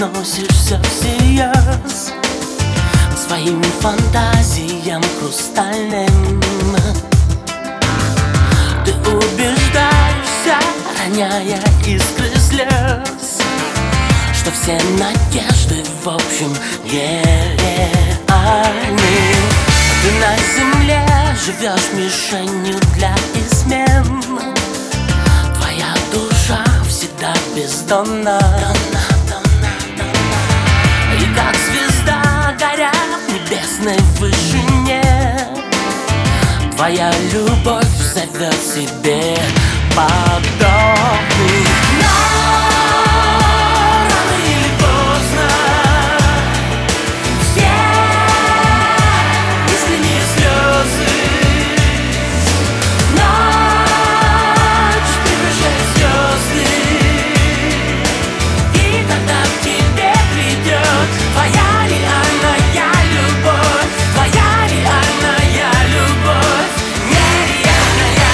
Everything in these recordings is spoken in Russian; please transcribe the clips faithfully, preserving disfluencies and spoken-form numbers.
относишься всерьез к своим фантазиям хрустальным. Ты убеждаешься, роняя искры слез, что все надежды в общем нереальны. Ты на земле живешь мишенью для измен. Твоя душа всегда бездонна. И как звезда, горя в небесной вышине, твоя любовь зовет себе подобных. Но рано или поздно все искренние слезы ночь превращает в звезды. И когда к тебе придет твоя реальная любовь, твоя реальная любовь, нереальная.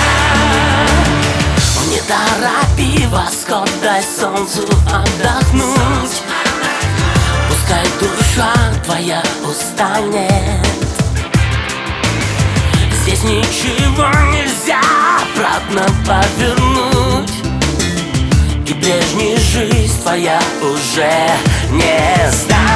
Не торопи восход, дай солнцу отдохнуть. Пускай душа твоя устанет. Здесь ничего нельзя обратно повернуть, и прежняя жизнь твоя уже не станет.